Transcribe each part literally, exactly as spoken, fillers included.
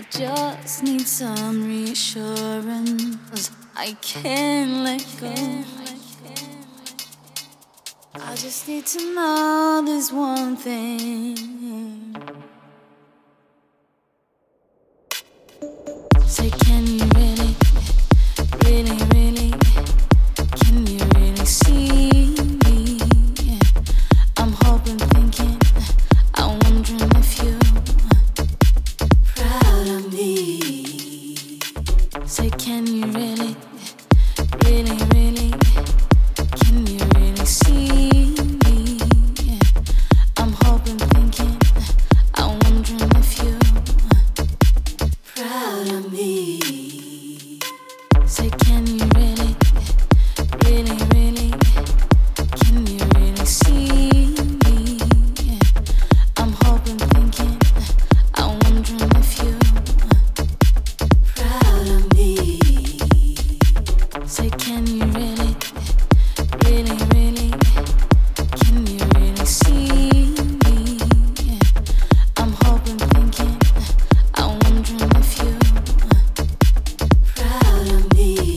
just need some reassurance. I can't let go. I just need to know this one thing. Say, can you really, really, really, can you really see me? I'm hoping, thinking, I'm wondering if you're proud of me. Say, can you really, really, really, can you really see me? I'm hoping, thinking, I'm wondering if you're proud of me. Say, can you really, really, really, can you really see me? I'm hoping, thinking, I'm wondering if you're proud of me. Say, can you really, really, really, can you really see me? I'm hoping, thinking, I'm wondering if you're proud of me.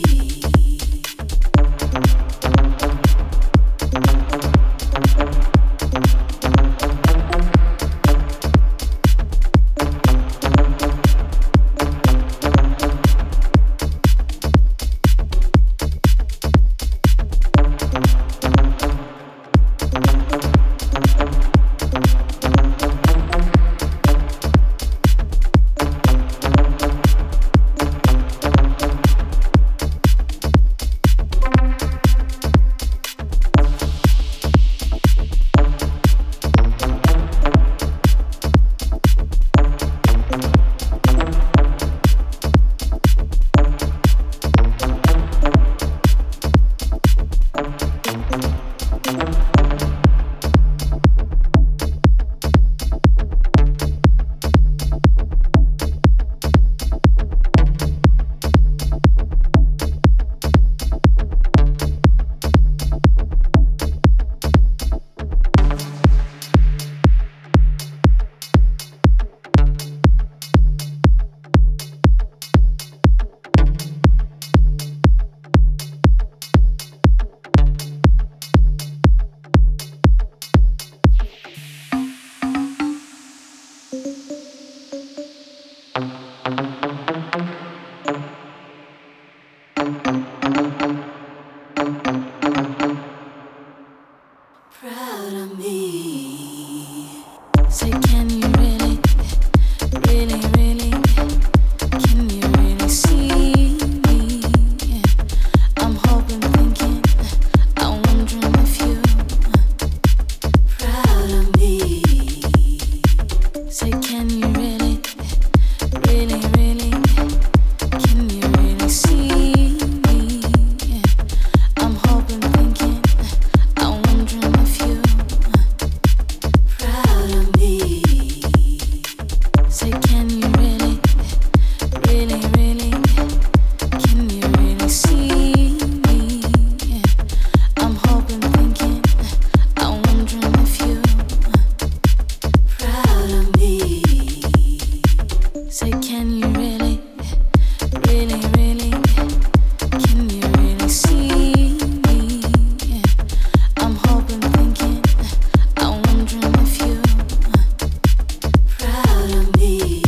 Proud of me. Say, can you really, really, really, can you really see me? I'm hoping, thinking, I'm wondering if you're proud of me. Say, can you really, really, really, can you really see me? I'm hoping, thinking, I'm wondering if you're proud of me. Say, can you really, really, really, can you really see me? I'm hoping, thinking, I'm wondering if you're proud of me. Say, can you really, really, really, can you really see me? I'm hoping, thinking, I'm wondering if you're proud of me.